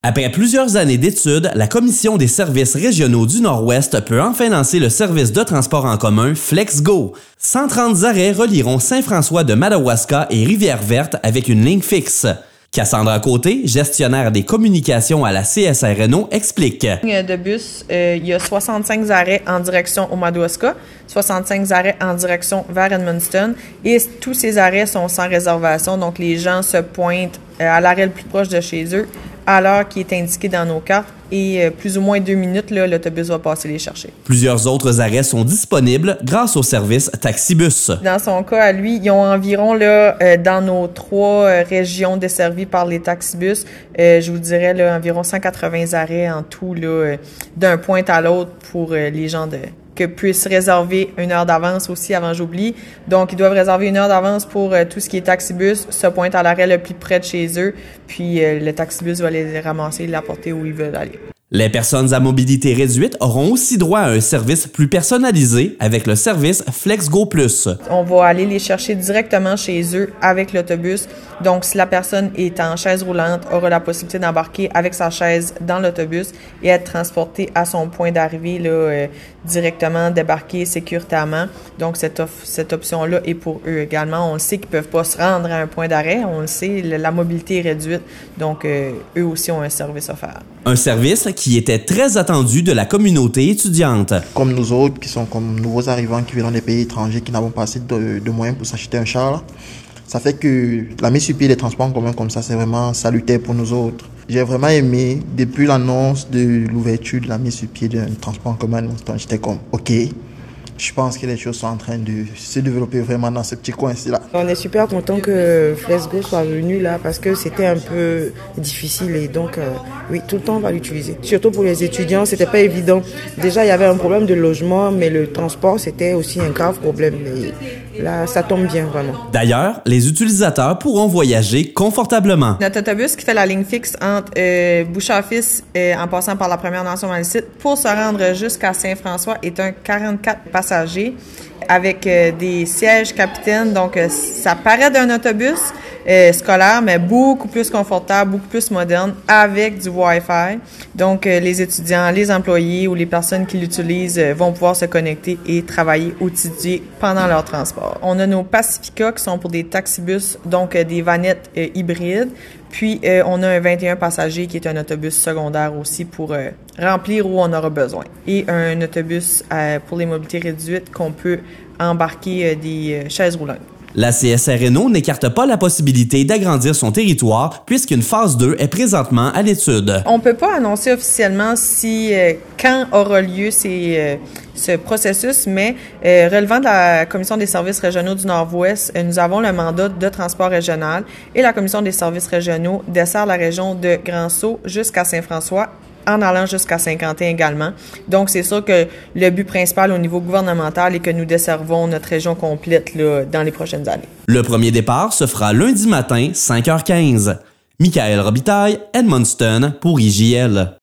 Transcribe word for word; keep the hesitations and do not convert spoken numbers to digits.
Après plusieurs années d'études, la Commission des services régionaux du Nord-Ouest peut enfin lancer le service de transport en commun FlexGo. cent trente arrêts relieront Saint-François de Madawaska et Rivière-Verte avec une ligne fixe. Cassandra Côté, gestionnaire des communications à la C S R N O, explique. De bus, euh, il y a soixante-cinq arrêts en direction au Madawaska, soixante-cinq arrêts en direction vers Edmundston et tous ces arrêts sont sans réservation, donc les gens se pointent à l'arrêt le plus proche de chez eux à l'heure qui est indiquée dans nos cartes et euh, plus ou moins deux minutes, là, l'autobus va passer les chercher. Plusieurs autres arrêts sont disponibles grâce au service Taxibus. Dans son cas, à lui, ils ont environ, là, euh, dans nos trois euh, régions desservies par les Taxibus, euh, je vous dirais là, environ cent quatre-vingts arrêts en tout, là, euh, d'un point à l'autre pour euh, les gens de... que puissent réserver une heure d'avance aussi avant j'oublie. Donc, ils doivent réserver une heure d'avance pour euh, tout ce qui est taxibus, se pointe à l'arrêt le plus près de chez eux, puis euh, le taxibus va les ramasser et les apporter où ils veulent aller. Les personnes à mobilité réduite auront aussi droit à un service plus personnalisé avec le service FlexGo Plus. On va aller les chercher directement chez eux avec l'autobus. Donc, si la personne est en chaise roulante, aura la possibilité d'embarquer avec sa chaise dans l'autobus et être transportée à son point d'arrivée là, euh, directement, débarquer sécuritairement. Donc, cette, off- cette option-là est pour eux également. On le sait qu'ils ne peuvent pas se rendre à un point d'arrêt. On le sait, la mobilité est réduite. Donc, euh, eux aussi ont un service offert. Un service qui était très attendu de la communauté étudiante. Comme nous autres, qui sont comme nouveaux arrivants, qui viennent des pays étrangers, qui n'avons pas assez de, de moyens pour s'acheter un char, ça fait que la mise sur pied des transports en commun comme ça, c'est vraiment salutaire pour nous autres. J'ai vraiment aimé, depuis l'annonce de l'ouverture de la mise sur pied d'un transport en commun, j'étais comme, OK, je pense que les choses sont en train de se développer vraiment dans ce petit coin-ci-là. On est super content que FlexGo soit venu là parce que c'était un peu difficile et donc euh, oui, tout le temps on va l'utiliser. Surtout pour les étudiants, c'était pas évident. Déjà, il y avait un problème de logement, mais le transport, c'était aussi un grave problème. Et là, ça tombe bien vraiment. D'ailleurs, les utilisateurs pourront voyager confortablement. Notre autobus qui fait la ligne fixe entre euh, Boucherville euh, en passant par la Première Nation Malécite pour se rendre jusqu'à Saint-François est un quarante-quatre passagers avec euh, des sièges capitaines. Donc, euh, ça paraît d'un autobus euh, scolaire, mais beaucoup plus confortable, beaucoup plus moderne, avec du Wi-Fi. Donc, euh, les étudiants, les employés ou les personnes qui l'utilisent euh, vont pouvoir se connecter et travailler ou étudier pendant leur transport. On a nos Pacifica qui sont pour des taxibus, donc euh, des vanettes euh, hybrides. Puis, euh, on a un vingt et un passagers qui est un autobus secondaire aussi pour euh, remplir où on aura besoin. Et un autobus euh, pour les mobilités réduites qu'on peut embarquer euh, des euh, chaises roulantes. La C S R N O n'écarte pas la possibilité d'agrandir son territoire puisqu'une phase deux est présentement à l'étude. On ne peut pas annoncer officiellement si euh, quand aura lieu ces, euh, ce processus, mais euh, relevant de la Commission des services régionaux du Nord-Ouest, euh, nous avons le mandat de transport régional et la Commission des services régionaux dessert la région de Grand-Sault jusqu'à Saint-François en allant jusqu'à Saint-Quentin également. Donc, c'est sûr que le but principal au niveau gouvernemental est que nous desservons notre région complète là, dans les prochaines années. Le premier départ se fera lundi matin, cinq heures quinze. Michael Robitaille, Edmundston, pour I J L.